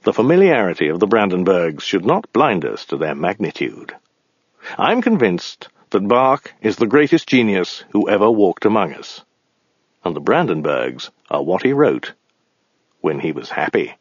the familiarity of the Brandenburgs should not blind us to their magnitude. I'm convinced that Bach is the greatest genius who ever walked among us, and the Brandenburgs are what he wrote when he was happy.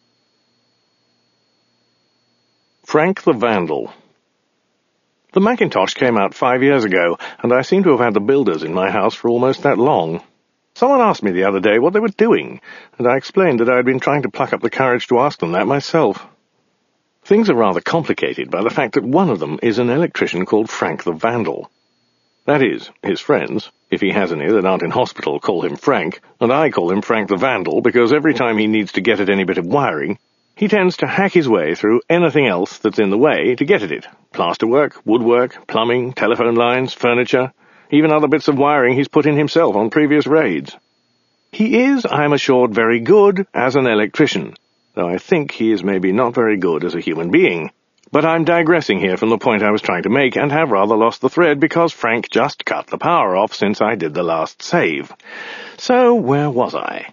Frank the Vandal. The Macintosh came out 5 years ago, and I seem to have had the builders in my house for almost that long. Someone asked me the other day what they were doing, and I explained that I had been trying to pluck up the courage to ask them that myself. Things are rather complicated by the fact that one of them is an electrician called Frank the Vandal. That is, his friends, if he has any that aren't in hospital, call him Frank, and I call him Frank the Vandal because every time he needs to get at any bit of wiring, he tends to hack his way through anything else that's in the way to get at it. Plasterwork, woodwork, plumbing, telephone lines, furniture, even other bits of wiring he's put in himself on previous raids. He is, I'm assured, very good as an electrician, though I think he is maybe not very good as a human being. But I'm digressing here from the point I was trying to make, and have rather lost the thread because Frank just cut the power off since I did the last save. So, where was I?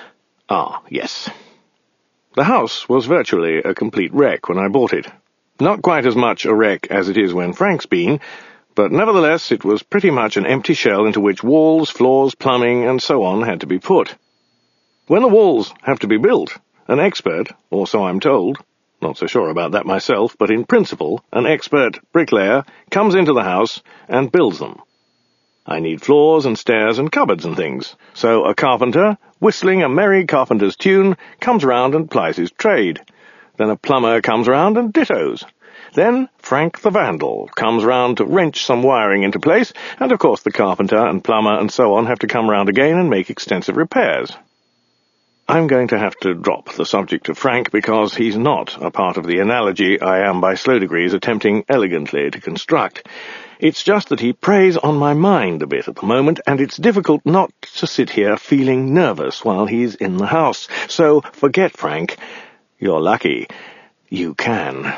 Yes. The house was virtually a complete wreck when I bought it. Not quite as much a wreck as it is when Frank's been, but nevertheless it was pretty much an empty shell into which walls, floors, plumbing, and so on had to be put. When the walls have to be built, an expert, or so I'm told, not so sure about that myself, but in principle, an expert bricklayer comes into the house and builds them. I need floors and stairs and cupboards and things, so a carpenter, whistling a merry carpenter's tune, comes round and plies his trade. Then a plumber comes round and dittos. Then Frank the Vandal comes round to wrench some wiring into place, and of course the carpenter and plumber and so on have to come round again and make extensive repairs. I'm going to have to drop the subject of Frank because he's not a part of the analogy I am by slow degrees attempting elegantly to construct. It's just that he preys on my mind a bit at the moment, and it's difficult not to sit here feeling nervous while he's in the house. So forget Frank. You're lucky. You can.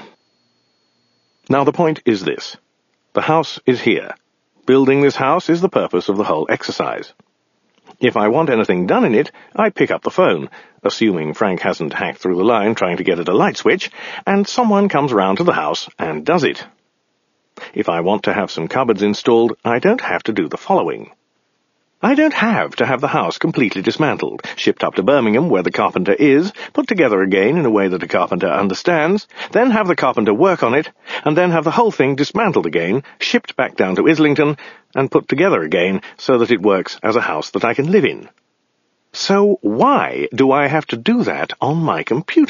Now the point is this. The house is here. Building this house is the purpose of the whole exercise. If I want anything done in it, I pick up the phone, assuming Frank hasn't hacked through the line trying to get at a light switch, and someone comes round to the house and does it. If I want to have some cupboards installed, I don't have to do the following. I don't have to have the house completely dismantled, shipped up to Birmingham where the carpenter is, put together again in a way that a carpenter understands, then have the carpenter work on it, and then have the whole thing dismantled again, shipped back down to Islington, and put together again so that it works as a house that I can live in. So why do I have to do that on my computer?